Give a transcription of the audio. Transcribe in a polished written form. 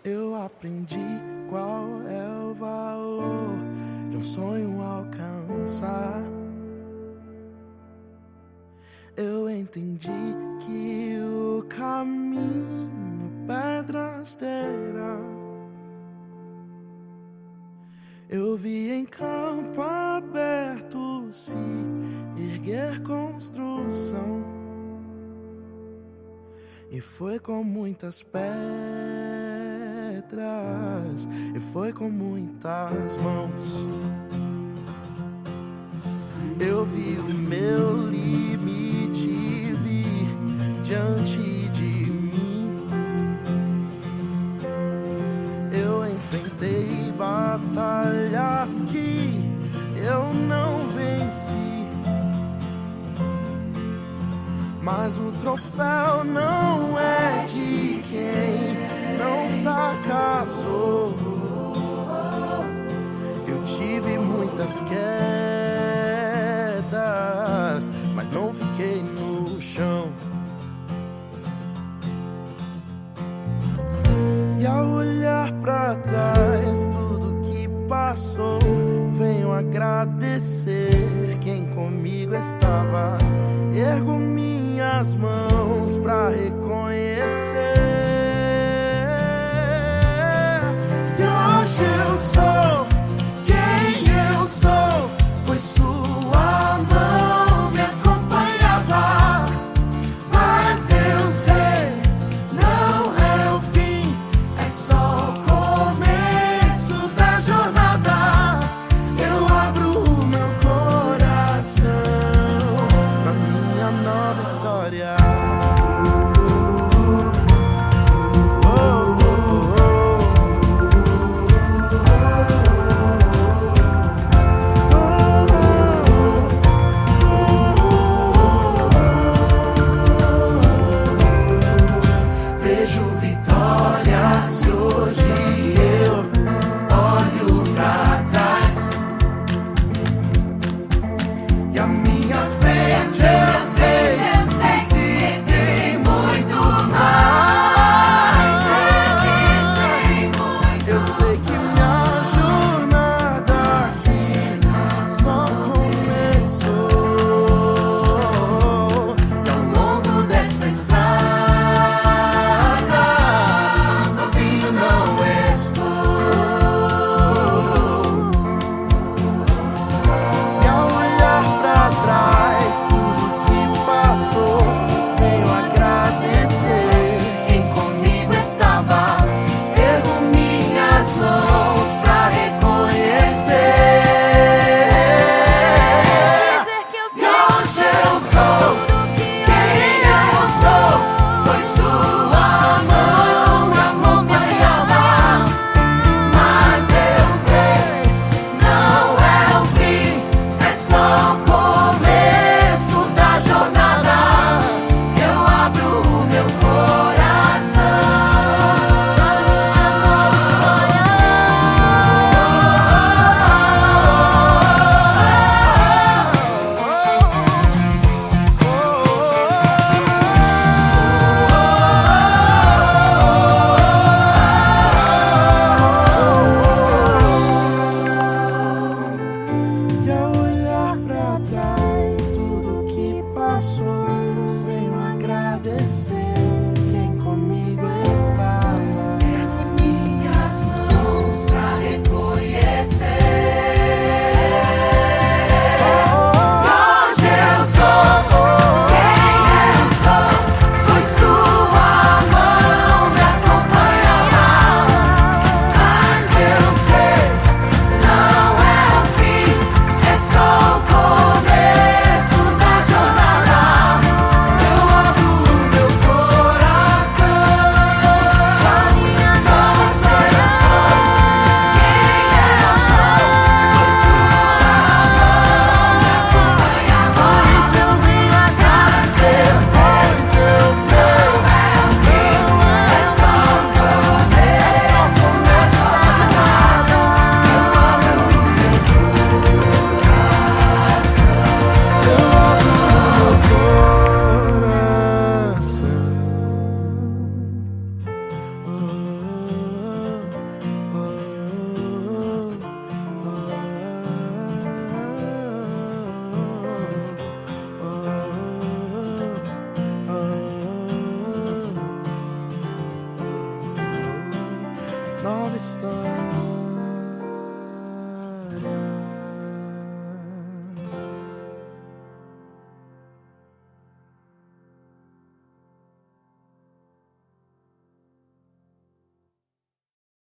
Eu aprendi qual é o valor de um sonho alcançar. Eu entendi que o caminho pedras terá. Eu vi em campo aberto se erguer construção, e foi com muitas pedras, e foi com muitas mãos. Eu vi o meu limite vir diante de mim. Eu enfrentei batalhas que eu não venci, mas o troféu não é de quem não fracassou. Eu tive muitas quedas, mas não fiquei no chão. E ao olhar pra trás tudo que passou, venho agradecer quem comigo estava. Ergo minhas mãos pra reconhecer. E hoje eu sou